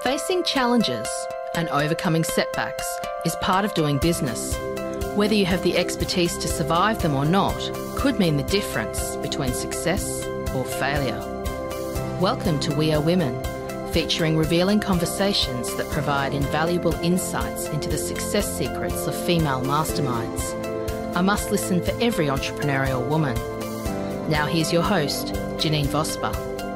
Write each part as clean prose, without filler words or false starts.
Facing challenges and overcoming setbacks is part of doing business. Whether you have the expertise to survive them or not could mean the difference between success or failure. Welcome to We Are Women, featuring revealing conversations that provide invaluable insights into the success secrets of female masterminds. A must listen for every entrepreneurial woman. Now here's your host, Janine Vosper.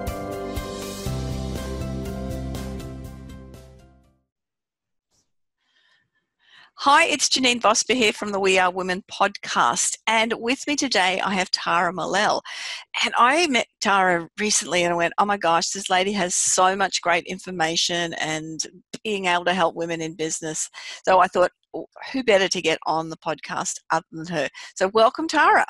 Hi, it's Janine Vosper here from the We Are Women podcast, and with me today I have Tara Malel. And I met Tara recently and I went, oh my gosh, this lady has so much great information and being able to help women in business. So I thought, who better to get on the podcast other than her? So welcome, Tara.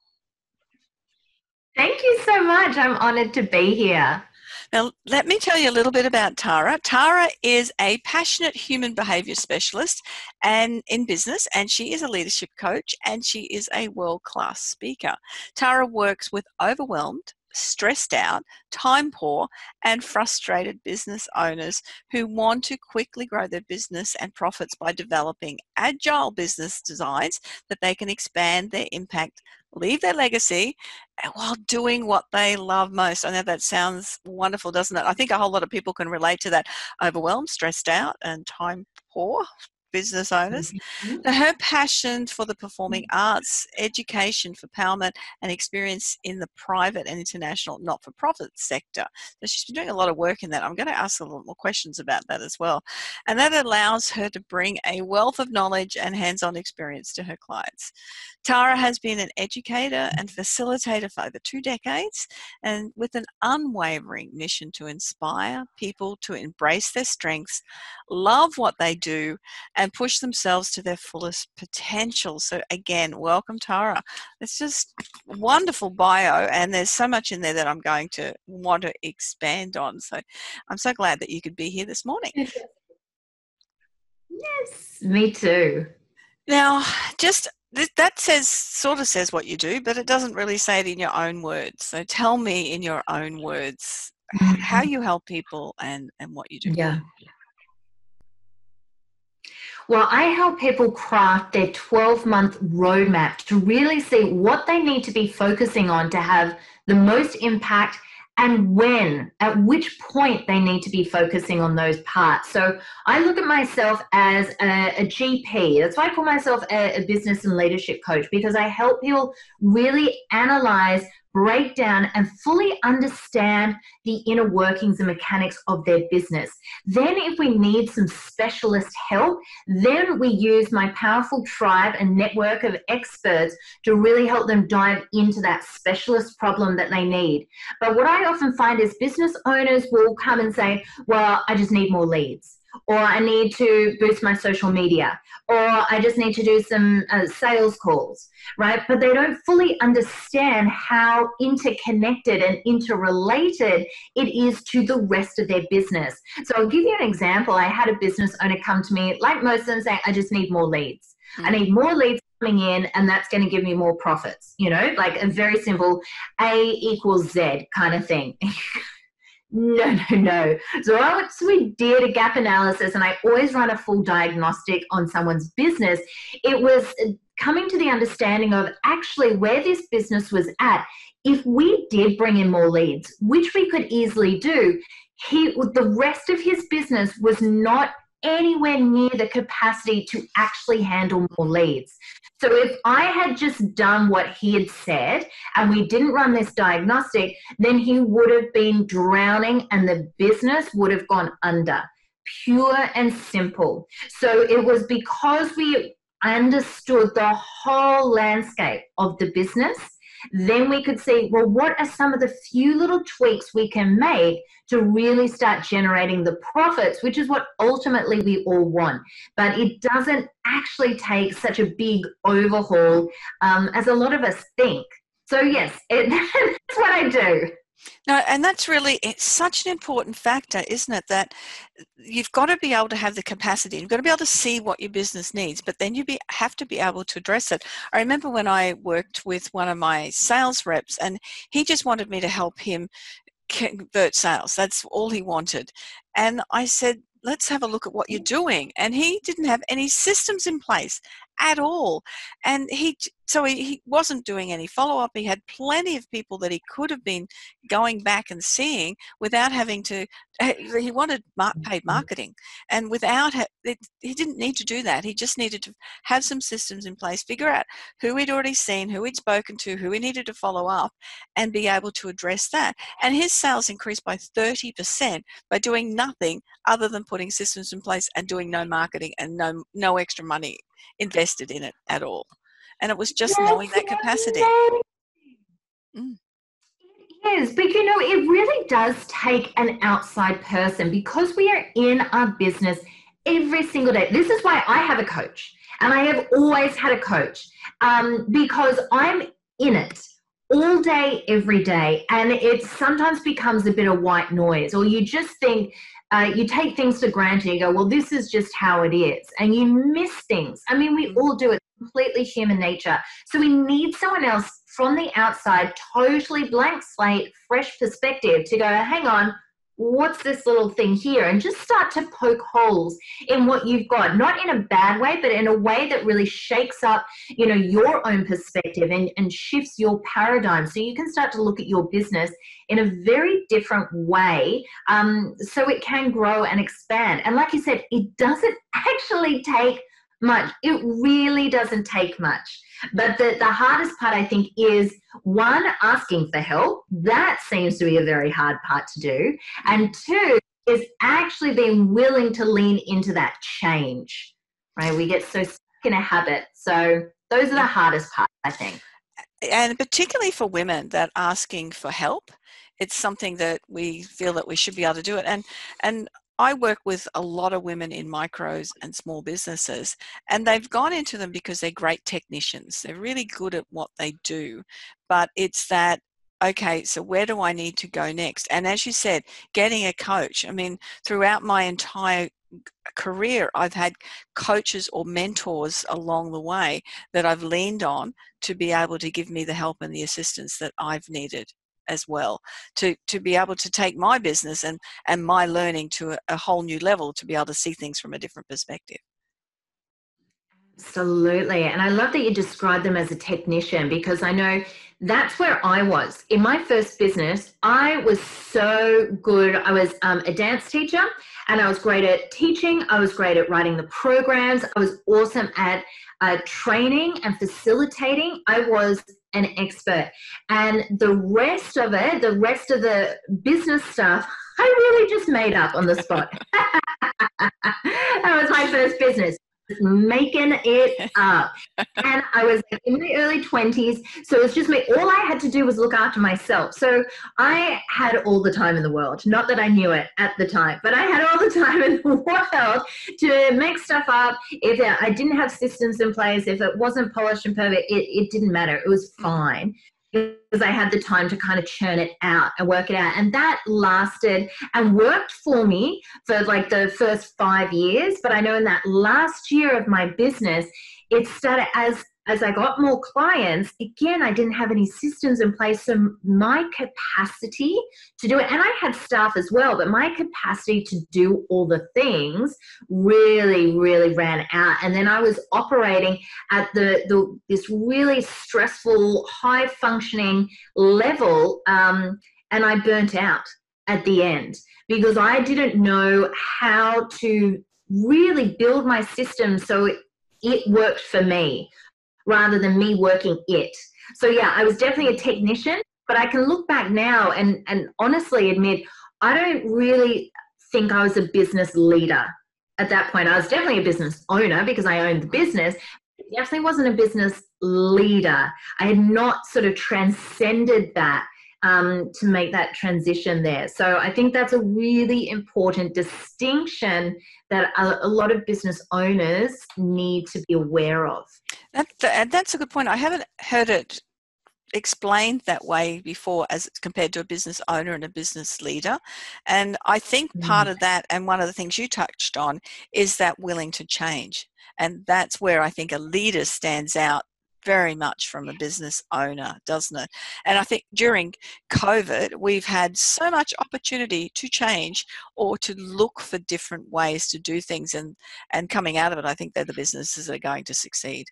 Thank you so much. I'm honoured to be here. Now, let me tell you a little bit about Tara. Tara is a passionate human behaviour specialist and in business, and she is a leadership coach, and she is a world-class speaker. Tara works with overwhelmed, stressed out, time poor, and frustrated business owners who want to quickly grow their business and profits by developing agile business designs that they can expand their impact, leave their legacy, while doing what they love most. I know that sounds wonderful, doesn't it? I think a whole lot of people can relate to that. Overwhelmed, stressed out, and time poor business owners. Mm-hmm. So her passion for the performing arts, education, for empowerment, and experience in the private and international not-for-profit sector. So she's been doing a lot of work in that. I'm going to ask a lot more questions about that as well. And that allows her to bring a wealth of knowledge and hands-on experience to her clients. Tara has been an educator and facilitator for over 2 decades, and with an unwavering mission to inspire people to embrace their strengths, love what they do, and push themselves to their fullest potential. So again, welcome, Tara. It's just a wonderful bio, and there's so much in there that I'm going to want to expand on. So I'm so glad that you could be here this morning. Yes, me too. Now, just that sort of says what you do, but it doesn't really say it in your own words. So tell me in your own words how you help people and what you do. Yeah. Well, I help people craft their 12-month roadmap to really see what they need to be focusing on to have the most impact, and when, at which point they need to be focusing on those parts. So I look at myself as a GP. That's why I call myself a business and leadership coach, because I help people really analyze, break down, and fully understand the inner workings and mechanics of their business. Then if we need some specialist help, then we use my powerful tribe and network of experts to really help them dive into that specialist problem that they need. But what I often find is business owners will come and say, well, I just need more leads, or I need to boost my social media, or I just need to do some sales calls, right? But they don't fully understand how interconnected and interrelated it is to the rest of their business. So I'll give you an example. I had a business owner come to me, like most of them, saying, I just need more leads. I need more leads coming in, and that's going to give me more profits, like a very simple A equals Z kind of thing. No. So once we did a gap analysis, and I always run a full diagnostic on someone's business, it was coming to the understanding of actually where this business was at. If we did bring in more leads, which we could easily do, the rest of his business was not anywhere near the capacity to actually handle more leads. So if I had just done what he had said and we didn't run this diagnostic, then he would have been drowning and the business would have gone under. Pure and simple. So it was because we understood the whole landscape of the business, then we could see, well, what are some of the few little tweaks we can make to really start generating the profits, which is what ultimately we all want. But it doesn't actually take such a big overhaul as a lot of us think. So yes, that's what I do. No, and that's really, it's such an important factor, isn't it? That you've got to be able to have the capacity. You've got to be able to see what your business needs, but then have to be able to address it. I remember when I worked with one of my sales reps, and he just wanted me to help him convert sales. That's all he wanted. And I said, let's have a look at what you're doing. And he didn't have any systems in place at all. And he wasn't doing any follow-up. He had plenty of people that he could have been going back and seeing without having to. He wanted paid marketing, and he didn't need to do that. He just needed to have some systems in place, figure out who he'd already seen, who he'd spoken to, who he needed to follow up, and be able to address that. And his sales increased by 30% by doing nothing other than putting systems in place and doing no marketing and no extra money invested in it at all. And it was just knowing that capacity. Yes, but it really does take an outside person, because we are in our business every single day. This is why I have a coach, and I have always had a coach, because I'm in it all day, every day, and it sometimes becomes a bit of white noise, or you just think, you take things for granted. You go, well, this is just how it is, and you miss things. I mean, we all do it. Completely human nature. So we need someone else from the outside, totally blank slate, fresh perspective, to go, hang on, what's this little thing here? And just start to poke holes in what you've got, not in a bad way, but in a way that really shakes up, your own perspective and shifts your paradigm. So you can start to look at your business in a very different way, so it can grow and expand. And like you said, it doesn't actually take much. It really doesn't take much. But the hardest part, I think, is one, asking for help. That seems to be a very hard part to do. And two, is actually being willing to lean into that change, right? We get so stuck in a habit. So those are the hardest parts, I think. And particularly for women, that asking for help, it's something that we feel that we should be able to do it. And I work with a lot of women in micros and small businesses, and they've gone into them because they're great technicians. They're really good at what they do, but it's that, okay, so where do I need to go next? And as you said, getting a coach. I mean, throughout my entire career, I've had coaches or mentors along the way that I've leaned on to be able to give me the help and the assistance that I've needed as well, to be able to take my business and my learning to a whole new level, to be able to see things from a different perspective. Absolutely. And I love that you described them as a technician, because I know that's where I was. In my first business, I was so good. I was a dance teacher, and I was great at teaching. I was great at writing the programs. I was awesome at training and facilitating. I was an expert. And the rest of the business stuff, I really just made up on the spot. That was my first business. Making it up. And I was in my early 20s, so it was just me. All I had to do was look after myself. So I had all the time in the world. Not that I knew it at the time, but I had all the time in the world to make stuff up. If I didn't have systems in place, if it wasn't polished and perfect, it didn't matter. It was fine, because I had the time to kind of churn it out and work it out. And that lasted and worked for me for like the first 5 years. But I know in that last year of my business, it started as I got more clients, again, I didn't have any systems in place. So my capacity to do it, and I had staff as well, but my capacity to do all the things really, really ran out. And then I was operating at this really stressful, high functioning level, and I burnt out at the end, because I didn't know how to really build my system so it worked for me, rather than me working it. So yeah, I was definitely a technician, but I can look back now and honestly admit, I don't really think I was a business leader at that point. I was definitely a business owner, because I owned the business. I definitely wasn't a business leader. I had not sort of transcended that to make that transition there. So I think that's a really important distinction that a lot of business owners need to be aware of. That's a good point. I haven't heard it explained that way before, as compared to a business owner and a business leader. And I think part of that, and one of the things you touched on, is that willing to change. And that's where I think a leader stands out very much from a business owner, doesn't it? And I think during COVID, we've had so much opportunity to change or to look for different ways to do things. And coming out of it, I think they're the businesses that are going to succeed.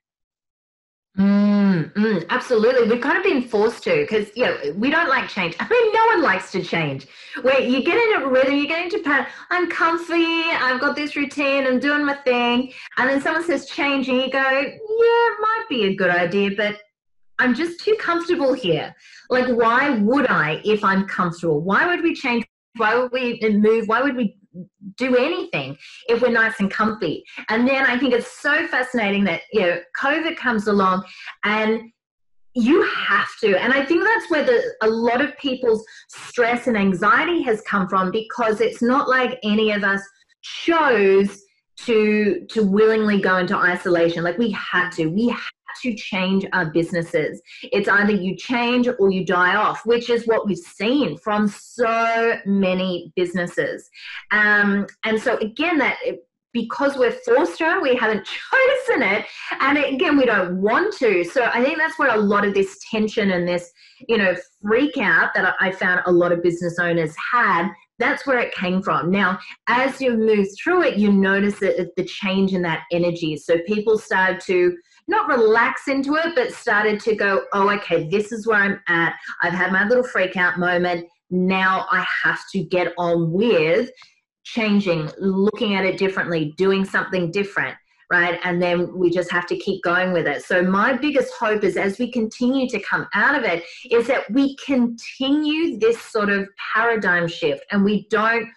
Absolutely. We've kind of been forced to, because we don't like change. I mean, no one likes to change. Where you get into a rhythm, you get into pattern. I'm comfy. I've got this routine. I'm doing my thing. And then someone says change, and you go, yeah, it might be a good idea, but I'm just too comfortable here. Like, why would I if I'm comfortable? Why would we change? Why would we move? Why would we do anything if we're nice and comfy? And then I think it's so fascinating that COVID comes along, and you have to. And I think that's where a lot of people's stress and anxiety has come from, because it's not like any of us chose to willingly go into isolation. Like, we had to change our businesses. It's either you change or you die off, which is what we've seen from so many businesses. And so again, because we're forced to, we haven't chosen it. And again, we don't want to. So I think that's where a lot of this tension and this, freak out that I found a lot of business owners had, that's where it came from. Now, as you move through it, you notice the change in that energy. So people started to not relax into it, but started to go, oh, okay, this is where I'm at. I've had my little freak out moment. Now I have to get on with changing, looking at it differently, doing something different, right? And then we just have to keep going with it. So my biggest hope is, as we continue to come out of it, is that we continue this sort of paradigm shift, and we don't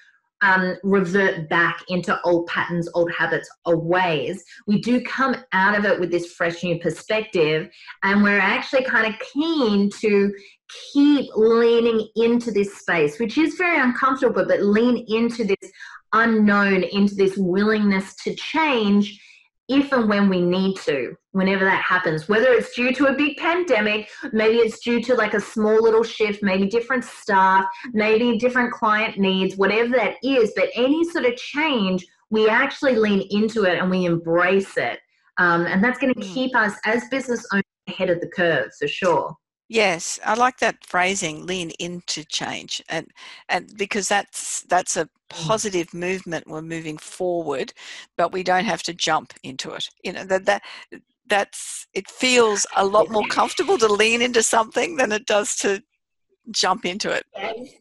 revert back into old patterns, old habits, old ways. We do come out of it with this fresh new perspective, and we're actually kind of keen to keep leaning into this space, which is very uncomfortable, but lean into this unknown, into this willingness to change if and when we need to, whenever that happens, whether it's due to a big pandemic, maybe it's due to like a small little shift, maybe different staff, maybe different client needs, whatever that is. But any sort of change, we actually lean into it and we embrace it. And that's going to keep us as business owners ahead of the curve, for sure. Yes, I like that phrasing, lean into change, and because that's a positive movement. We're moving forward, but we don't have to jump into it. That's it feels a lot more comfortable to lean into something than it does to jump into it.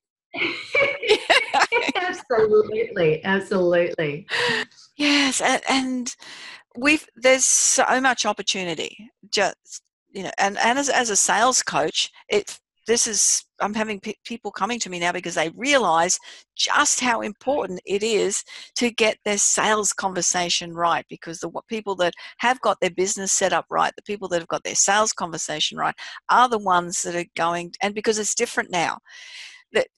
Absolutely. Yes, and there's so much opportunity. Just and as a sales coach, I'm having people coming to me now because they realize just how important it is to get their sales conversation right, because the people that have got their business set up right, the people that have got their sales conversation right, are the ones that are going, and because it's different now, that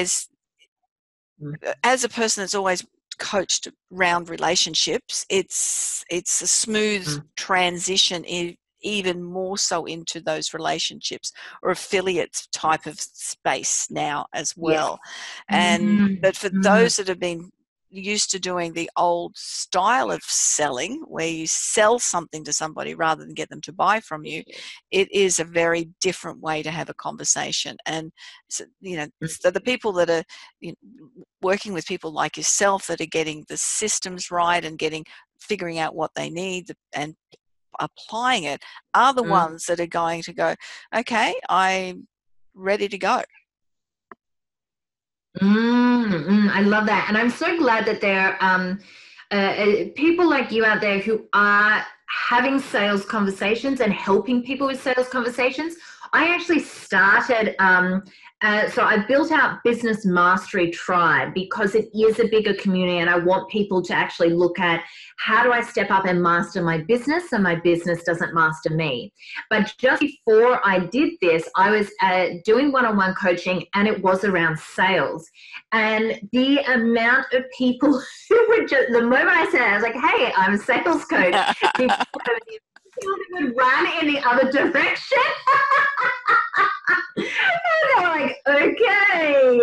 as a person that's always coached around relationships, it's a smooth transition, even more so into those relationships or affiliates type of space now as well. And but for those that have been used to doing the old style of selling, where you sell something to somebody rather than get them to buy from you, it is a very different way to have a conversation. And so, so the people that are working with people like yourself that are getting the systems right and figuring out what they need and applying it are the ones that are going to go, okay, I'm ready to go. I love that. And I'm so glad that there are people like you out there who are having sales conversations and helping people with sales conversations. I actually started, so I built out Business Mastery Tribe because it is a bigger community, and I want people to actually look at how do I step up and master my business so my business doesn't master me. But just before I did this, I was doing one-on-one coaching, and it was around sales. And the amount of people who were just, the moment I said it, I was like, hey, I'm a sales coach. Would run in the other direction. And they're like, okay,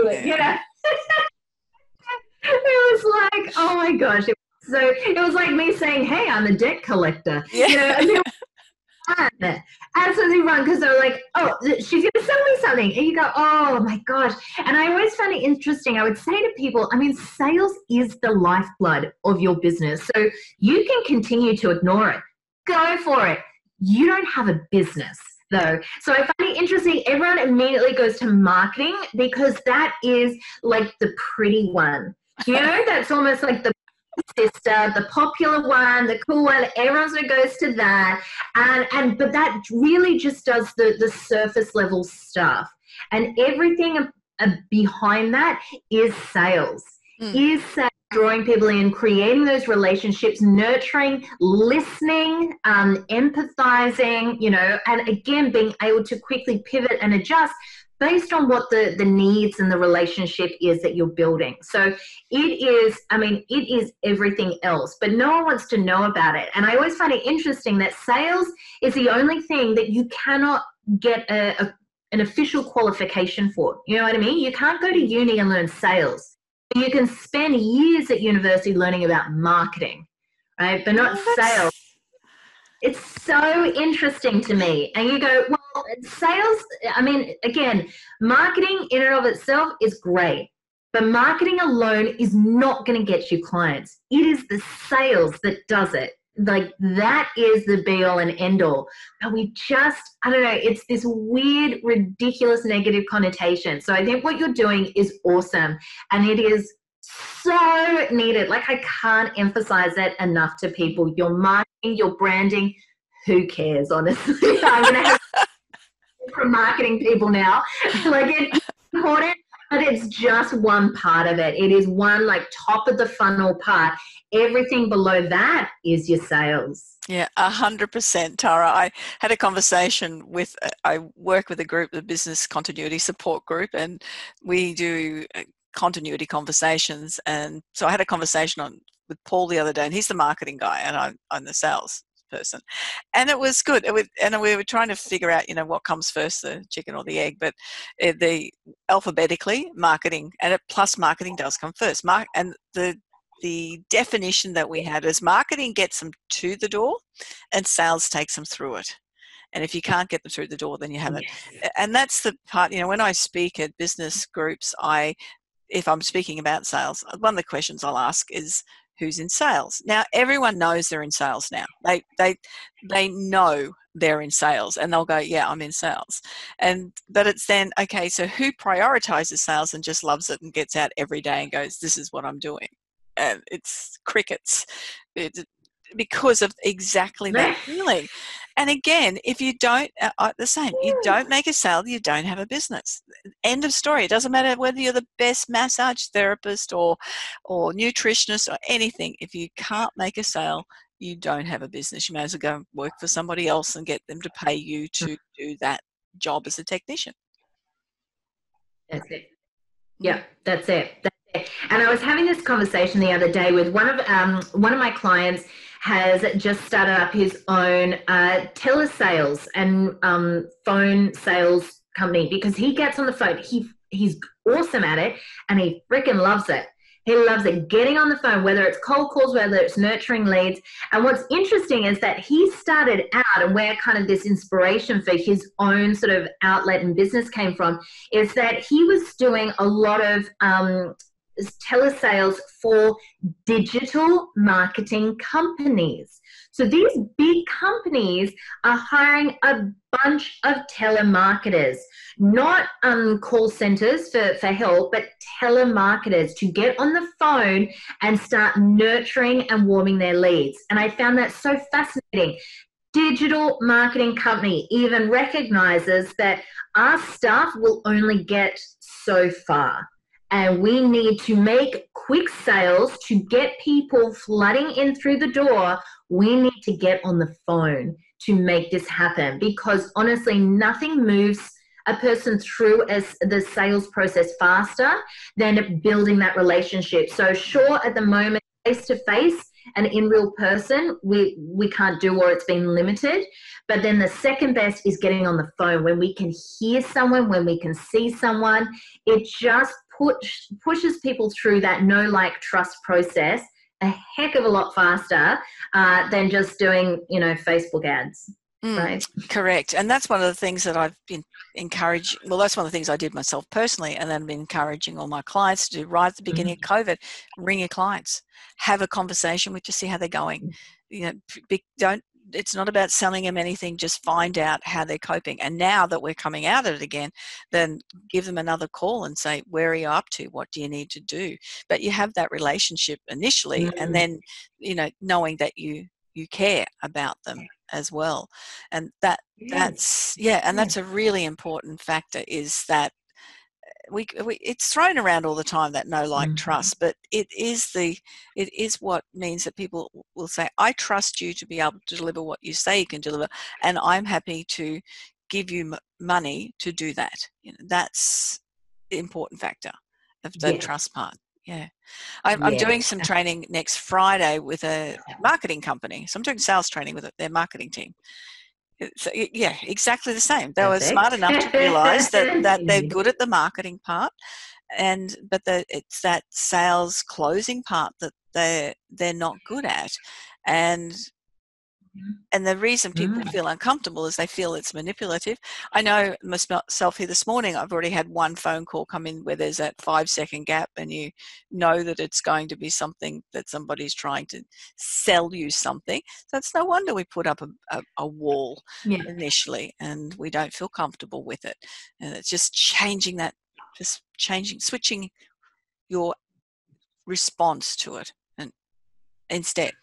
it was like, oh my gosh. So it was like me saying, hey, I'm a debt collector. Yeah. And run. Absolutely run, because they're like, oh, she's going to sell me something. And you go, oh my gosh. And I always find it interesting. I would say to people, I mean, sales is the lifeblood of your business. So you can continue to ignore it. Go for it. You don't have a business though. So I find it interesting. Everyone immediately goes to marketing because that is like the pretty one. You know, that's almost like the sister, the popular one, the cool one. Everyone sort of goes to that, but that really just does the surface level stuff, and everything behind that is sales. Is sales, drawing people in, creating those relationships, nurturing, listening, empathizing, you know, and again being able to quickly pivot and adjust based on what the needs and the relationship is that you're building. So it is everything else, but no one wants to know about it. And I always find it interesting that sales is the only thing that you cannot get an official qualification for. You know what I mean? You can't go to uni and learn sales. You can spend years at university learning about marketing, right? But not sales. It's so interesting to me. And you go, well, sales, I mean, again, marketing in and of itself is great, but marketing alone is not going to get you clients. It is the sales that does it. Like that is the be all and end all. But we just, I don't know, it's this weird, ridiculous negative connotation. So I think what you're doing is awesome. And it is so needed. Like I can't emphasize that enough to people. Your marketing, your branding, who cares, honestly? I'm going to have from marketing people now. Like it's important, but it's just one part of it. It is one like top of the funnel part. Everything below that is your sales. Yeah, 100%, Tara. I had a conversation with, I work with a group, the Business Continuity Support Group, and we do continuity conversations. And so I had a conversation with Paul the other day, and he's the marketing guy and I'm the sales person. And it was good. And we were trying to figure out, you know, what comes first, the chicken or the egg, but the alphabetically marketing and plus marketing does come first. And the definition that we had is marketing gets them to the door and sales takes them through it. And if you can't get them through the door, then you haven't. Yes. And that's the part, you know, when I speak at business groups, if I'm speaking about sales, one of the questions I'll ask is, who's in sales? Now, everyone knows they're in sales now. They know they're in sales and they'll go, yeah, I'm in sales. But it's then, okay, so who prioritizes sales and just loves it and gets out every day and goes, this is what I'm doing? And it's crickets. Because of exactly that feeling. And again, if you don't, the same, you don't make a sale, you don't have a business. End of story. It doesn't matter whether you're the best massage therapist or nutritionist or anything. If you can't make a sale, you don't have a business. You may as well go and work for somebody else and get them to pay you to do that job as a technician. That's it. Yeah, that's it. And I was having this conversation the other day with one of my clients. Has just started up his own telesales and phone sales company because he gets on the phone. He's awesome at it and he freaking loves it. He loves it, getting on the phone, whether it's cold calls, whether it's nurturing leads. And what's interesting is that he started out, and where kind of this inspiration for his own sort of outlet and business came from, is that he was doing a lot of telesales for digital marketing companies. So these big companies are hiring a bunch of telemarketers, not call centers for help, but telemarketers to get on the phone and start nurturing and warming their leads. And I found that so fascinating. Digital marketing company even recognizes that our staff will only get so far. And we need to make quick sales to get people flooding in through the door. We need to get on the phone to make this happen, because honestly, nothing moves a person through as the sales process faster than building that relationship. So sure, at the moment, face-to-face and in real person, we can't do, or it's been limited. But then the second best is getting on the phone. When we can hear someone, when we can see someone, it just pushes people through that know, like, trust process a heck of a lot faster than just doing, Facebook ads. right? Correct. And that's one of the things that I've been encouraging. Well, that's one of the things I did myself personally, and then I've been encouraging all my clients to do right at the beginning of COVID. Ring your clients, have a conversation with, to see how they're going. It's not about selling them anything, just find out how they're coping. And now that we're coming out of it again, then give them another call and say, where are you up to? What do you need to do? But you have that relationship initially, and then, knowing that you care about them as well. And that's a really important factor, is that we it's thrown around all the time, that know, like, trust, but it is what means that people will say, I trust you to be able to deliver what you say you can deliver, and I'm happy to give you money to do that. That's the important factor of the trust part. I'm doing some training next Friday with a marketing company. So I'm doing sales training with their marketing team. So, exactly the same. They were smart enough to realise that they're good at the marketing part, but it's that sales closing part that they're not good at. And the reason people feel uncomfortable is they feel it's manipulative. I know myself here this morning, I've already had one phone call come in where there's that 5-second gap, and you know that it's going to be something that somebody's trying to sell you something. So it's no wonder we put up a wall initially, and we don't feel comfortable with it. And it's just switching your response to it, and instead,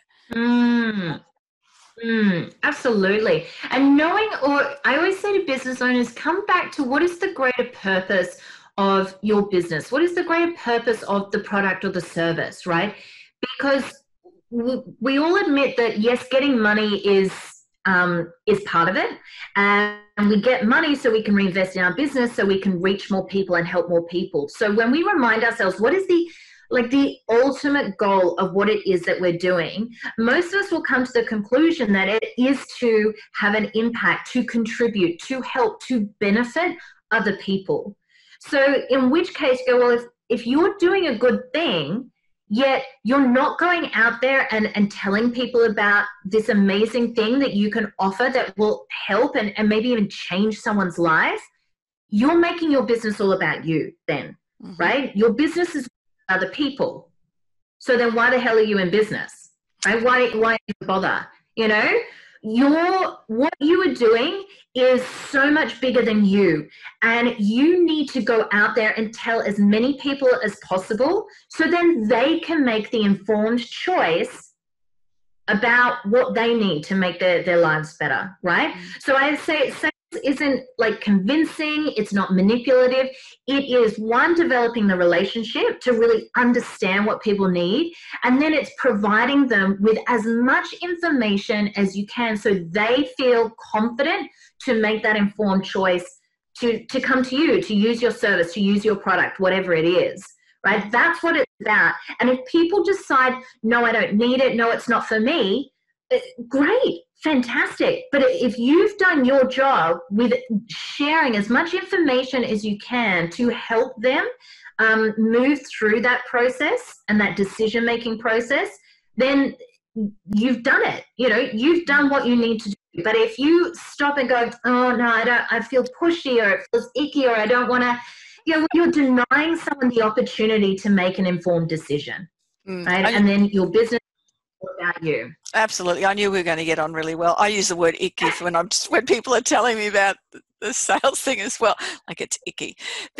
absolutely. And I always say to business owners, come back to what is the greater purpose of your business? What is the greater purpose of the product or the service, right? Because we all admit that, yes, getting money is part of it. And we get money so we can reinvest in our business, so we can reach more people and help more people. So when we remind ourselves, what is the ultimate goal of what it is that we're doing, most of us will come to the conclusion that it is to have an impact, to contribute, to help, to benefit other people. So in which case, if you're doing a good thing, yet you're not going out there and telling people about this amazing thing that you can offer that will help and maybe even change someone's life, you're making your business all about you then, right? Your business is other people. So then why the hell are you in business? Right? Why bother? What you are doing is so much bigger than you, and you need to go out there and tell as many people as possible, so then they can make the informed choice about what they need to make their lives better, right? So I say sales isn't convincing, it's not manipulative. It is developing the relationship to really understand what people need, and then it's providing them with as much information as you can so they feel confident to make that informed choice to come to you, to use your service, to use your product, whatever it is, right? That's what it's about. And if people decide, no, I don't need it, no, it's not for me, great, fantastic. But if you've done your job with sharing as much information as you can to help them move through that process and that decision-making process, then you've done it. You've done what you need to do. But if you stop and go, oh no, I feel pushy, or it feels icky, or I don't want to, you're denying someone the opportunity to make an informed decision, right? And then your business is about you. Absolutely. I knew we were going to get on really well. I use the word icky when people are telling me about the sales thing as well. Like, it's icky.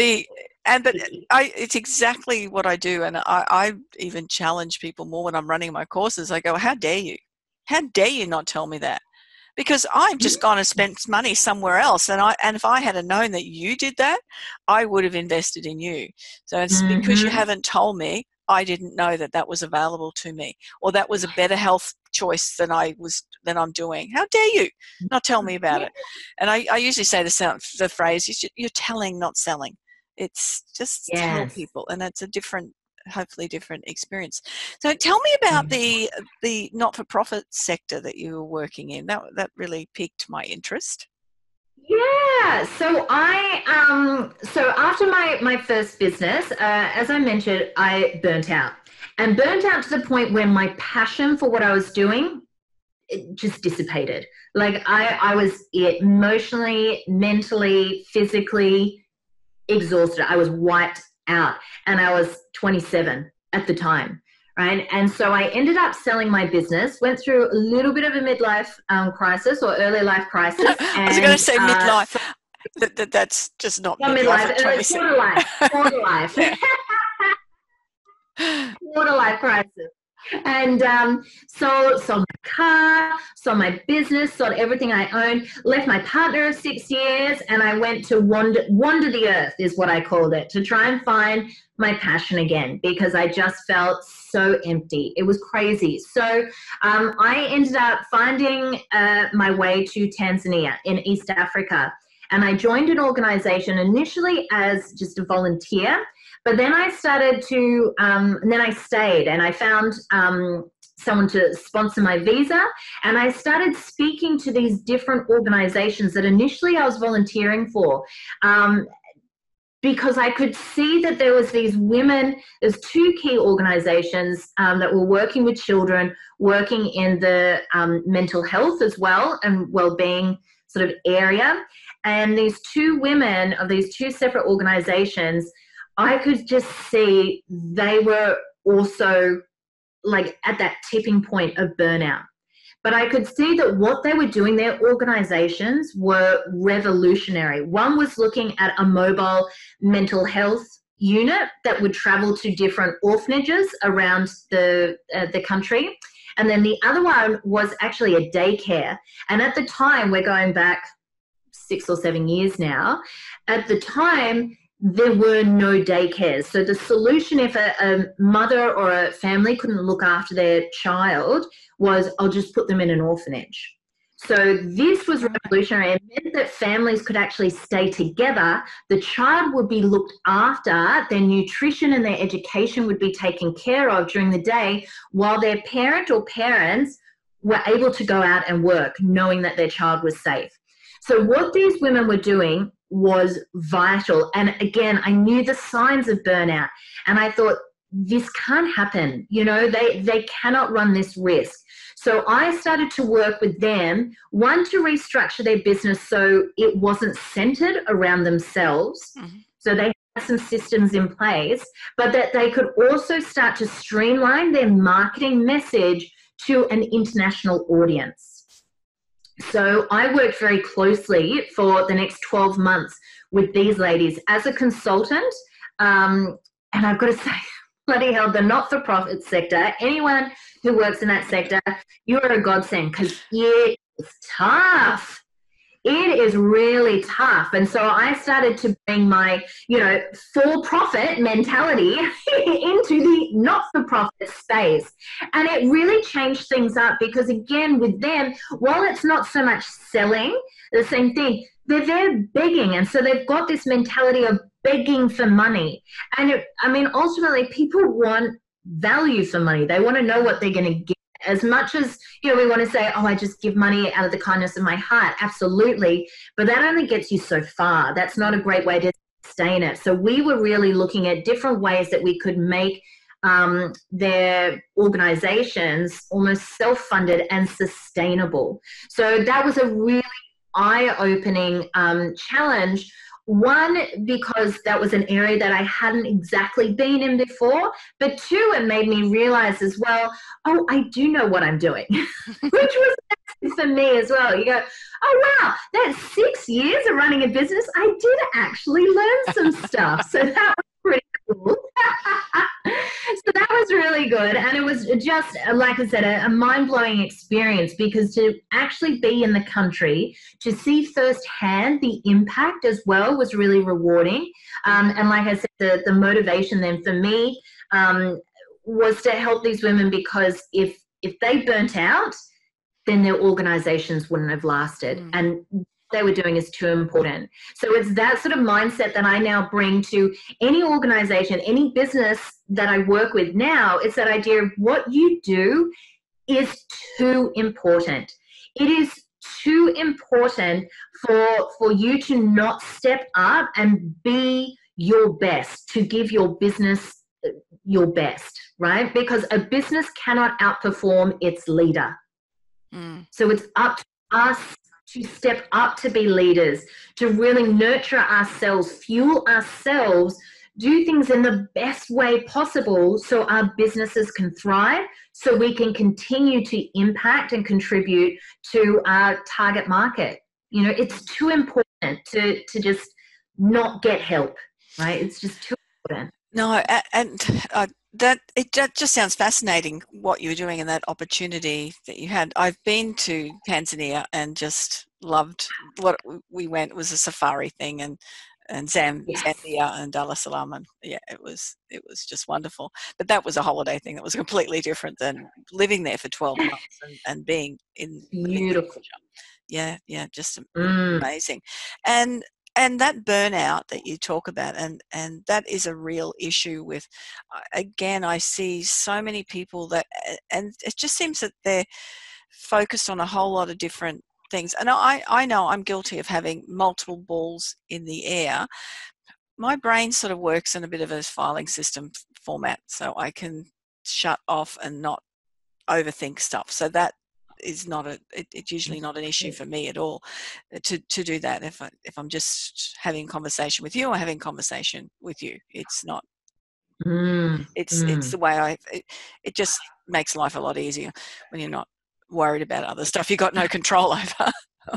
It's exactly what I do. And I even challenge people more when I'm running my courses. I go, how dare you? How dare you not tell me that? Because I've just gone and spent money somewhere else. And if I had known that you did that, I would have invested in you. So it's because you haven't told me, I didn't know that was available to me, or that was a better health choice than I'm doing. How dare you not tell me about it? And I usually say the phrase, you're telling, not selling. It's just tell people, and it's hopefully different experience. So tell me about the not-for-profit sector that you were working in. That really piqued my interest. Yeah, so after my first business, as I mentioned, I burnt out to the point where my passion for what I was doing it just dissipated. Like I was emotionally, mentally, physically exhausted. I was wiped out, and I was 27 at the time. Right. And so I ended up selling my business, went through a little bit of a midlife crisis or early life crisis. I was going to say midlife. That's just not midlife. Quarter life. Quarter life crisis. And sold my car, sold my business, sold everything I owned, left my partner of 6 years, and I went to wander the earth, is what I called it, to try and find my passion again, because I just felt so empty. It was crazy. So I ended up finding my way to Tanzania in East Africa, and I joined an organization initially as just a volunteer. But then I started to, and then I stayed, and I found someone to sponsor my visa, and I started speaking to these different organizations that initially I was volunteering for, because I could see that there was these women, there's two key organizations that were working with children, working in the mental health as well and well-being sort of area. And these two women of these two separate organizations, I could just see they were also like at that tipping point of burnout. But I could see that what they were doing, their organizations were revolutionary. One was looking at a mobile mental health unit that would travel to different orphanages around the country. And then the other one was actually a daycare. And at the time, we're going back 6 or 7 years now, at the time, there were no daycares. So the solution, if a mother or a family couldn't look after their child, was I'll just put them in an orphanage. So this was revolutionary. It meant that families could actually stay together. The child would be looked after. Their nutrition and their education would be taken care of during the day, while their parent or parents were able to go out and work, knowing that their child was safe. So what these women were doing was vital. And again, I knew the signs of burnout, and I thought, this can't happen. You know, they cannot run this risk. So I started to work with them, one, to restructure their business so it wasn't centered around themselves. Mm-hmm. So they had some systems in place, but that they could also start to streamline their marketing message to an international audience. So I worked very closely for the next 12 months with these ladies as a consultant. And I've got to say, bloody hell, the not-for-profit sector, anyone who works in that sector, you are a godsend, because it is tough. It is really tough. And so I started to bring my, for-profit mentality into the not-for-profit space. And it really changed things up, because again, with them, while it's not so much selling, the same thing, they're there begging. And so they've got this mentality of begging for money. And ultimately people want value for money. They want to know what they're going to get. As much as, we want to say, oh, I just give money out of the kindness of my heart. Absolutely. But that only gets you so far. That's not a great way to sustain it. So we were really looking at different ways that we could make their organizations almost self-funded and sustainable. So that was a really eye-opening challenge. One, because that was an area that I hadn't exactly been in before, but two, it made me realize as well, oh, I do know what I'm doing, which was for me as well. You go, oh, wow, that's 6 years of running a business. I did actually learn some stuff. So that was pretty cool. So that was really good. And it was just, like I said, a mind-blowing experience, because to actually be in the country, to see firsthand the impact as well was really rewarding. And like I said, the motivation then for me was to help these women, because if they burnt out, then their organizations wouldn't have lasted. And they were doing is too important. So it's that sort of mindset that I now bring to any organization, any business that I work with now. It's that idea of what you do is too important. It is too important for you to not step up and be your best, to give your business your best, right? Because a business cannot outperform its leader. So it's up to us to step up to be leaders, to really nurture ourselves, fuel ourselves, do things in the best way possible so our businesses can thrive, so we can continue to impact and contribute to our target market. You know, it's too important to just not get help, right? It's just too important. No, and that just sounds fascinating what you were doing and that opportunity that you had. I've been to Tanzania and just loved what we went. It was a safari thing, and Zambia and Dar es Salaam, and it was just wonderful. But that was a holiday thing that was completely different than living there for 12 months and being in beautiful. Yeah, just amazing. And that burnout that you talk about, and that is a real issue with, again, I see so many people that, and it just seems that they're focused on a whole lot of different things. And I know I'm guilty of having multiple balls in the air. My brain sort of works in a bit of a filing system format, so I can shut off and not overthink stuff. So that is it's usually not an issue for me at all to do that. If I'm just having a conversation with you or having a conversation with you, it's not. It's the way it just makes life a lot easier when you're not worried about other stuff you've got no control over.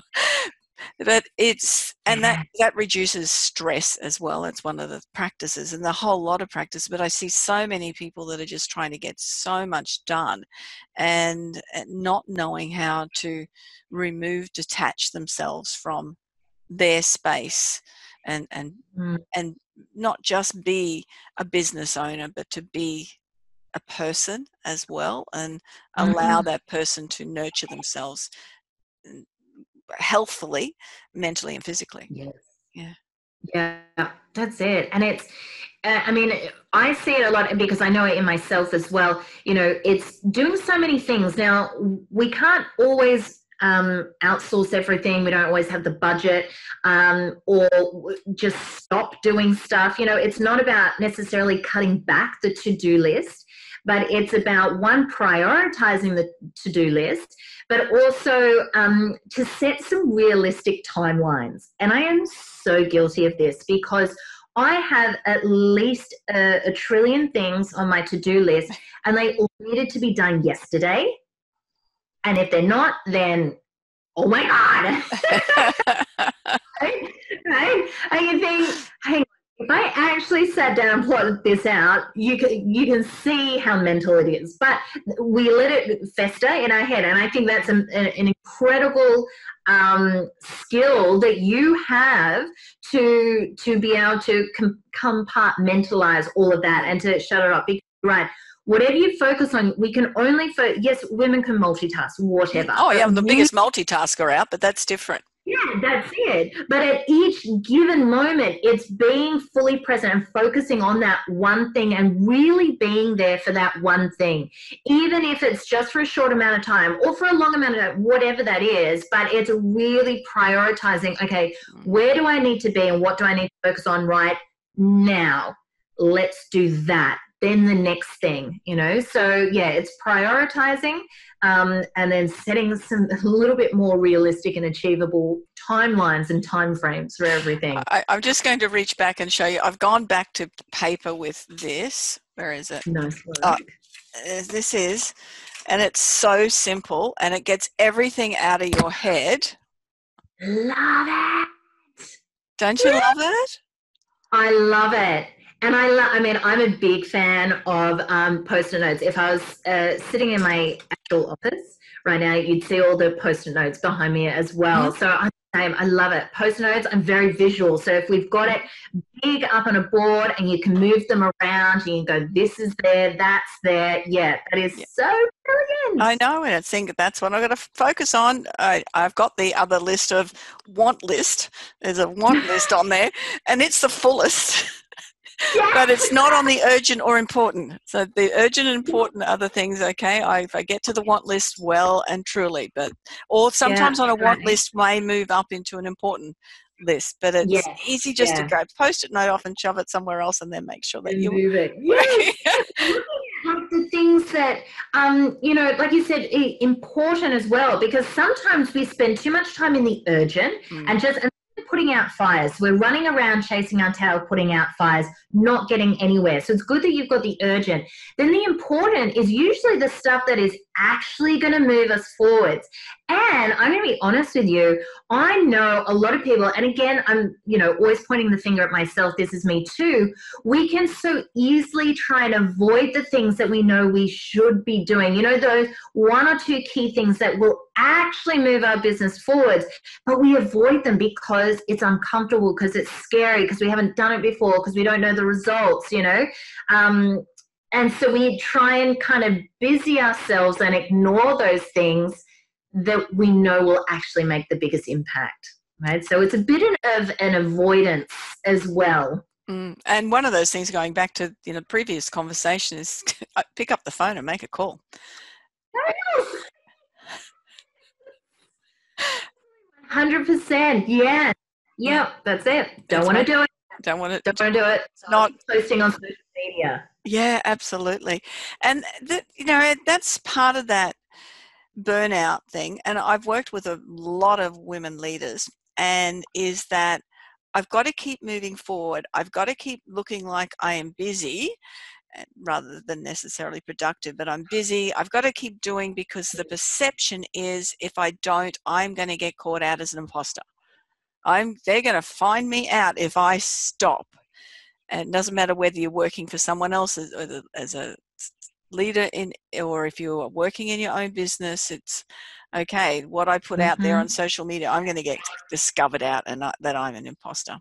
But that reduces stress as well. It's one of the practices, and the whole lot of practice. But I see so many people that are just trying to get so much done and not knowing how to detach themselves from their space and not just be a business owner, but to be a person as well, and allow that person to nurture themselves healthfully, mentally and physically. Yes. Yeah, that's it. And it's, I mean, I see it a lot because I know it in myself as well. You know, it's doing so many things. Now, we can't always outsource everything. We don't always have the budget, or just stop doing stuff. You know, it's not about necessarily cutting back the to-do list, but it's about, one, prioritizing the to-do list, but also to set some realistic timelines. And I am so guilty of this because I have at least a trillion things on my to-do list, and they all needed to be done yesterday. And if they're not, then, oh my God. right? And you think, hang on, if I actually sat down and plotted this out, you can see how mental it is. But we let it fester in our head. And I think that's an incredible skill that you have to be able to compartmentalize all of that and to shut it up. Because, right, whatever you focus on, we can only yes, women can multitask, whatever. Oh, yeah, I'm the biggest multitasker out, but that's different. Yeah, that's it. But at each given moment, it's being fully present and focusing on that one thing and really being there for that one thing, even if it's just for a short amount of time or for a long amount of time, whatever that is. But it's really prioritizing, okay, where do I need to be and what do I need to focus on right now? Let's do that. Then the next thing, you know. So yeah, it's prioritizing and then setting a little bit more realistic and achievable timelines and timeframes for everything. I'm just going to reach back and show you. I've gone back to paper with this. Where is it? Nice work. This is, and it's so simple, and it gets everything out of your head. Love it. Don't you love it? I love it. And I mean, I'm a big fan of Post-it notes. If I was sitting in my actual office right now, you'd see all the Post-it notes behind me as well. Mm-hmm. So I love it. Post-it notes, I'm very visual. So if we've got it big up on a board and you can move them around and you can go, this is there, that's there. Yeah, that is so brilliant. I know, and I think that's what I've got to focus on. I've got the other list of want list. There's a want list on there, and it's the fullest. Yes. But it's not on the urgent or important. So the urgent and important are the things, okay, if I get to the want list, well and truly. Or sometimes on a want list may move up into an important list. But it's easy just to grab Post-it note off and shove it somewhere else and then make sure that you move it. Yes. Like the things that, like you said, important as well, because sometimes we spend too much time in the urgent and just putting out fires. We're running around chasing our tail, putting out fires, not getting anywhere. So it's good that you've got the urgent. Then the important is usually the stuff that is actually going to move us forwards. And I'm going to be honest with you, I know a lot of people, and again, I'm, always pointing the finger at myself. This is me too. We can so easily try and avoid the things that we know we should be doing. Those one or two key things that will actually move our business forwards, but we avoid them because it's uncomfortable, because it's scary, because we haven't done it before, because we don't know the results, and so we try and kind of busy ourselves and ignore those things that we know will actually make the biggest impact, right? So it's a bit of an avoidance as well. And one of those things, going back to the previous conversation, is pick up the phone and make a call. 100%. Yeah. Yep. That's it. Don't want to do it. Don't want to do it. Not posting on social media. Yeah, absolutely. And that's part of that burnout thing. And I've worked with a lot of women leaders, and is that I've got to keep moving forward. I've got to keep looking like I am busy rather than necessarily productive, but I'm busy. I've got to keep doing, because the perception is if I don't, I'm going to get caught out as an imposter. They're going to find me out if I stop. And it doesn't matter whether you're working for someone else as a leader or if you're working in your own business. It's okay. What I put out there on social media, I'm going to get discovered out and that I'm an imposter.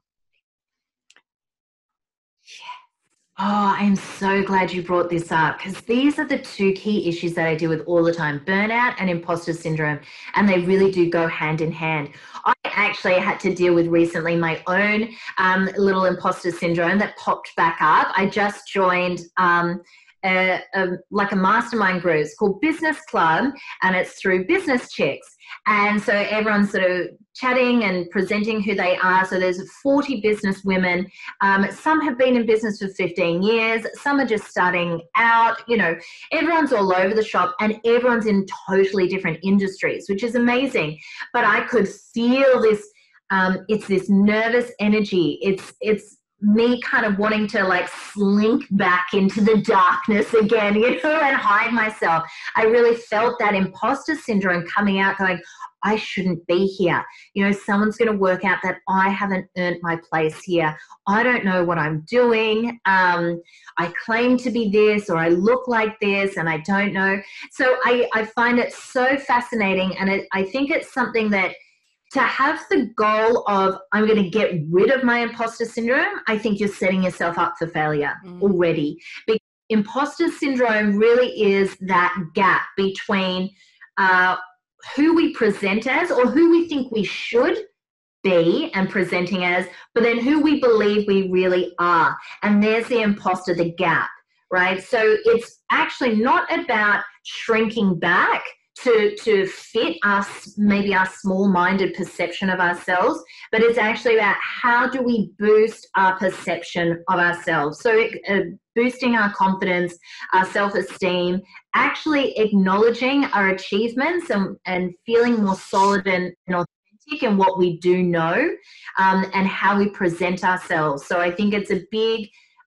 Oh, I'm so glad you brought this up, because these are the two key issues that I deal with all the time: burnout and imposter syndrome, and they really do go hand in hand. I actually had to deal with recently my own little imposter syndrome that popped back up. I just joined a mastermind group. It's called Business Club, and it's through Business Chicks. And so everyone's sort of chatting and presenting who they are. So there's 40 business women. Some have been in business for 15 years. Some are just starting out. Everyone's all over the shop, and everyone's in totally different industries, which is amazing. But I could feel this, it's this nervous energy. It's me kind of wanting to slink back into the darkness again, and hide myself. I really felt that imposter syndrome coming out, going, I shouldn't be here. Someone's going to work out that I haven't earned my place here. I don't know what I'm doing. I claim to be this, or I look like this, and I don't know. So I find it so fascinating. And I think it's something that, to have the goal of, I'm going to get rid of my imposter syndrome, I think you're setting yourself up for failure already. Because imposter syndrome really is that gap between who we present as, or who we think we should be and presenting as, but then who we believe we really are. And there's the imposter, the gap, right? So it's actually not about shrinking back to fit us, maybe our small-minded perception of ourselves, but it's actually about how do we boost our perception of ourselves. So boosting our confidence, our self-esteem, actually acknowledging our achievements and feeling more solid and authentic in what we do know, and how we present ourselves. So I think it's a big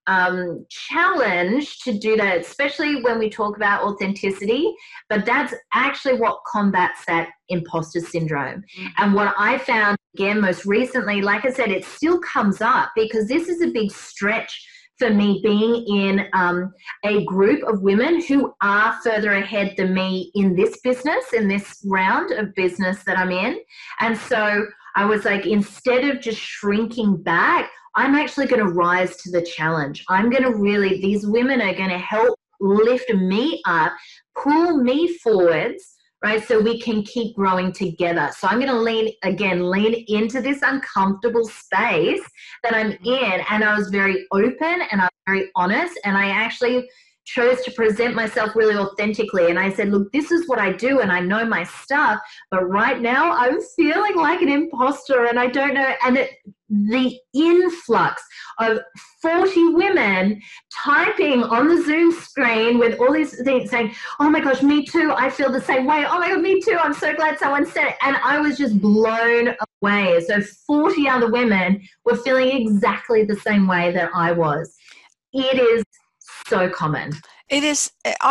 challenge to do that, especially when we talk about authenticity, but that's actually what combats that imposter syndrome. And what I found, again, most recently, like I said, it still comes up, because this is a big stretch for me, being in a group of women who are further ahead than me in this business, in this round of business that I'm in. And so I was like, instead of just shrinking back, I'm actually going to rise to the challenge. I'm going to these women are going to help lift me up, pull me forwards, right? So we can keep growing together. So I'm going to lean into this uncomfortable space that I'm in. And I was very open, and I'm very honest. And I actually chose to present myself really authentically. And I said, look, this is what I do and I know my stuff, but right now I'm feeling like an imposter and I don't know. And the influx of 40 women typing on the Zoom screen with all these things saying, oh my gosh, me too, I feel the same way. Oh my God, me too, I'm so glad someone said it. And I was just blown away. So 40 other women were feeling exactly the same way that I was. It is so common. It is.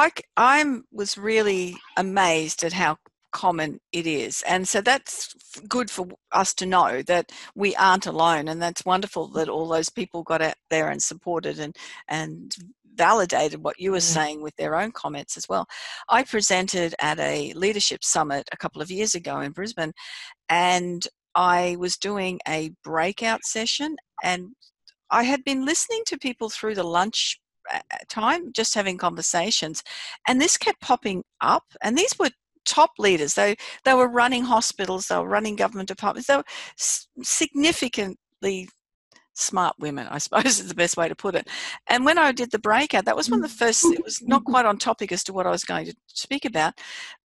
I was really amazed at how common it is, and so that's good for us to know that we aren't alone, and that's wonderful that all those people got out there and supported and validated what you were saying with their own comments as well. I presented at a leadership summit a couple of years ago in Brisbane, and I was doing a breakout session, and I had been listening to people through the lunch time, just having conversations, and this kept popping up. And these were top leaders. They were running hospitals, they were running government departments, they were significantly smart women, I suppose is the best way to put it. And when I did the breakout, that was one of the first, it was not quite on topic as to what I was going to speak about,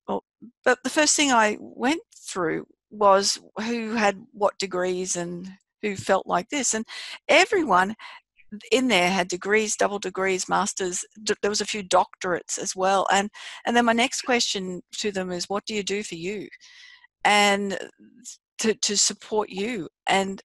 but the first thing I went through was who had what degrees and who felt like this, and everyone in there had degrees, double degrees, masters. There was a few doctorates as well, and then my next question to them is, what do you do for you and to support you? And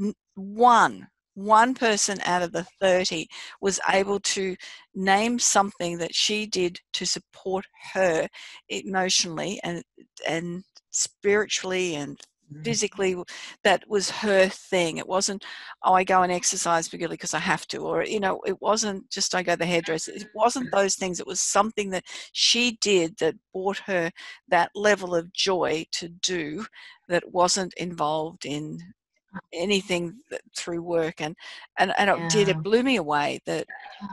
one person out of the 30 was able to name something that she did to support her emotionally and spiritually and physically. That was her thing. It wasn't, oh, I go and exercise purely because I have to, or it wasn't just I go to the hairdresser. It wasn't those things. It was something that she did that brought her that level of joy to do, that wasn't involved in anything through work, and it blew me away that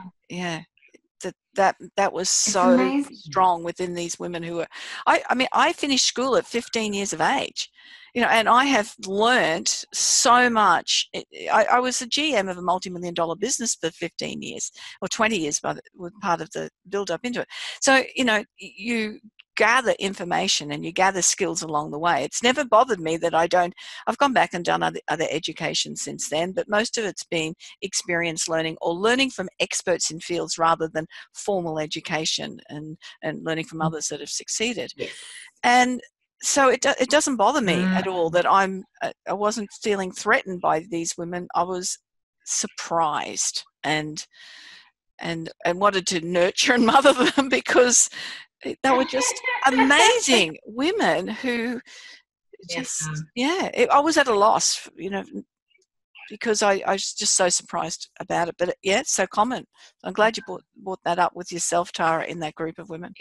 that was so strong within these women who were, I mean, I finished school at 15 years of age, and I have learned so much. I was a GM of a multi-million-dollar business for 15 years or 20 years, but was part of the build up into it. So, you gather information and you gather skills along the way. It's never bothered me that I've gone back and done other education since then, but most of it's been experience learning or learning from experts in fields rather than formal education and learning from others that have succeeded. Yes. And so it doesn't bother me at all that I wasn't feeling threatened by these women. I was surprised and wanted to nurture and mother them, because they were just amazing women who just, I was at a loss, because I was just so surprised about it. But it's so common. I'm glad you brought that up with yourself, Tara, in that group of women.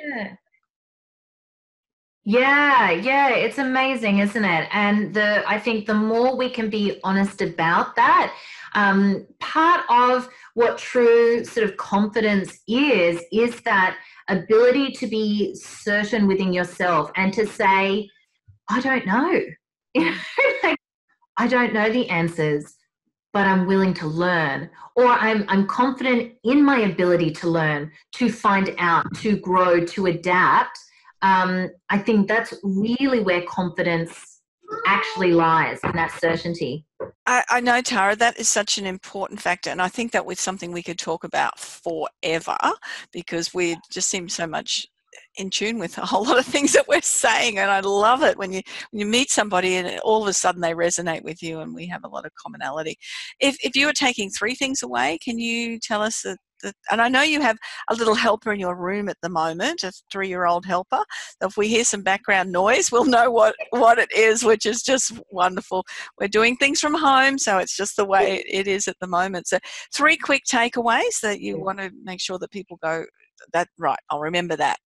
Yeah, it's amazing, isn't it? And I think the more we can be honest about that, part of what true sort of confidence is that ability to be certain within yourself and to say, I don't know. I don't know the answers, but I'm willing to learn, or I'm confident in my ability to learn, to find out, to grow, to adapt. I think that's really where confidence actually lies, in that certainty. I know, Tara, that is such an important factor, and I think that was something we could talk about forever, because we just seem so much in tune with a whole lot of things that we're saying, and I love it when you meet somebody and all of a sudden they resonate with you, and we have a lot of commonality. If you were taking 3 things away, can you tell us that? And I know you have a little helper in your room at the moment, a 3-year-old helper. So if we hear some background noise, we'll know what it is, which is just wonderful. We're doing things from home, so it's just the way it is at the moment. So 3 quick takeaways that you want to make sure that people go, that right, I'll remember that.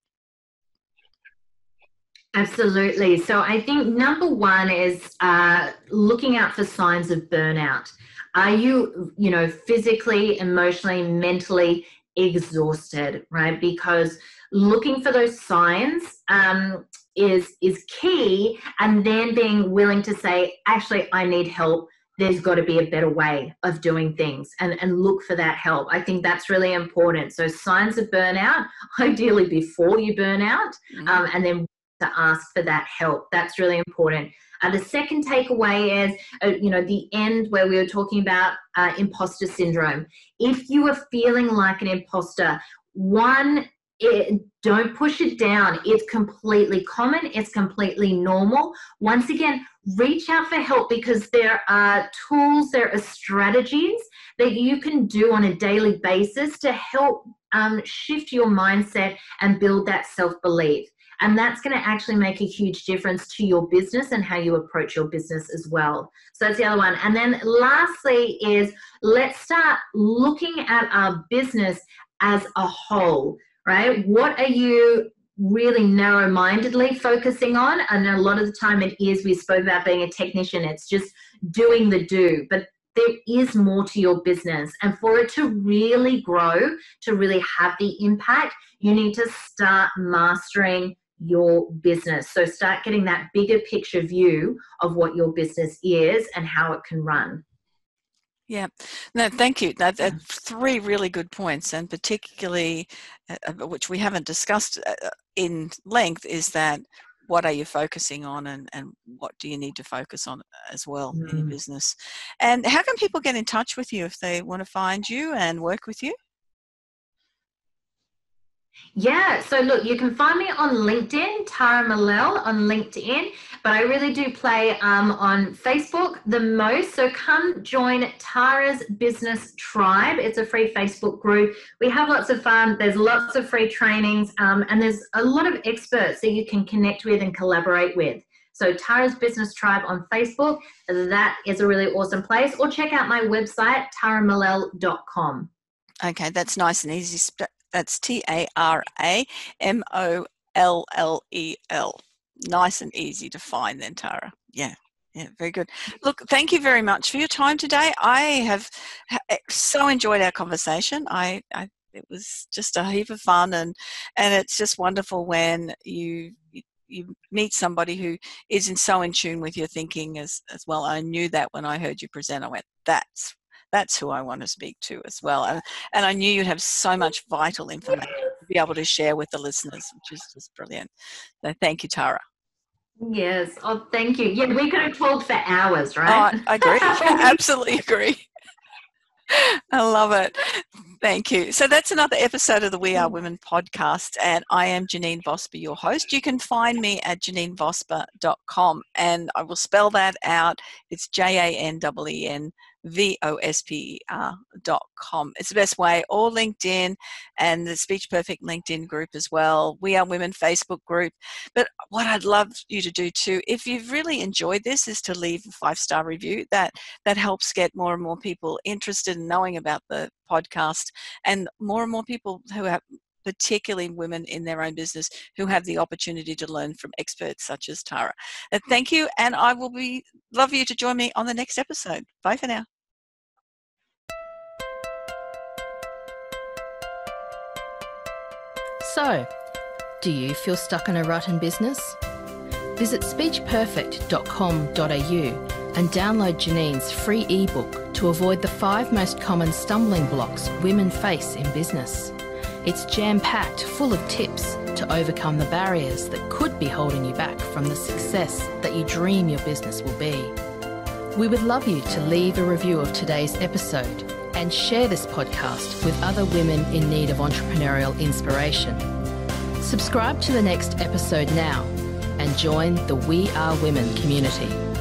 Absolutely. So I think number 1 is looking out for signs of burnout. Are you, physically, emotionally, mentally exhausted, right? Because looking for those signs is key, and then being willing to say, actually, I need help there's got to be a better way of doing things, and look for that help. I think that's really important. So signs of burnout, ideally before you burn out, and then to ask for that help. That's really important. The second takeaway is, the end where we were talking about imposter syndrome. If you are feeling like an imposter, don't push it down. It's completely common. It's completely normal. Once again, reach out for help, because there are tools, there are strategies that you can do on a daily basis to help shift your mindset and build that self-belief. And that's going to actually make a huge difference to your business and how you approach your business as well. So that's the other one. And then lastly is, let's start looking at our business as a whole, right? What are you really narrow-mindedly focusing on? And a lot of the time we spoke about being a technician. It's just doing the do. But there is more to your business. And for it to really grow, to really have the impact, you need to start mastering your business. So start getting that bigger picture view of what your business is and how it can run. Yeah, no, thank you. That's 3 really good points, and particularly, which we haven't discussed in length, is that what are you focusing on, and what do you need to focus on as well in your business? And how can people get in touch with you if they want to find you and work with you? Yeah, so look, you can find me on LinkedIn, Tara Millell on LinkedIn, but I really do play on Facebook the most. So come join Tara's Business Tribe. It's a free Facebook group. We have lots of fun. There's lots of free trainings, and there's a lot of experts that you can connect with and collaborate with. So Tara's Business Tribe on Facebook, that is a really awesome place. Or check out my website, taramillell.com. Okay, that's nice and easy. That's TARAMOLLEL. Nice and easy to find then, Tara. Yeah, very good. Look, thank you very much for your time today. I have so enjoyed our conversation. It was just a heap of fun, and it's just wonderful when you meet somebody who is so in tune with your thinking as well. I knew that when I heard you present. I went, that's who I want to speak to as well. And I knew you'd have so much vital information to be able to share with the listeners, which is just brilliant. So thank you, Tara. Yes. Oh, thank you. Yeah, we could have talked for hours, right? Oh, I agree. Absolutely agree. I love it. Thank you. So that's another episode of the We Are Women podcast, and I am Janine Vosper, your host. You can find me at janinevosper.com, and I will spell that out. It's JANENVOSPER.com. It's the best way, or LinkedIn and the Speech Perfect LinkedIn group as well. We Are Women Facebook group. But what I'd love you to do too, if you've really enjoyed this, is to leave a 5-star review. That helps get more and more people interested in knowing about the podcast, and more people who have, particularly women in their own business, who have the opportunity to learn from experts such as Tara. Thank you, and I will love you to join me on the next episode. Bye for now. So, do you feel stuck in a rut in business? Visit speechperfect.com.au and download Janine's free ebook to avoid the 5 most common stumbling blocks women face in business. It's jam-packed full of tips to overcome the barriers that could be holding you back from the success that you dream your business will be. We would love you to leave a review of today's episode and share this podcast with other women in need of entrepreneurial inspiration. Subscribe to the next episode now and join the We Are Women community.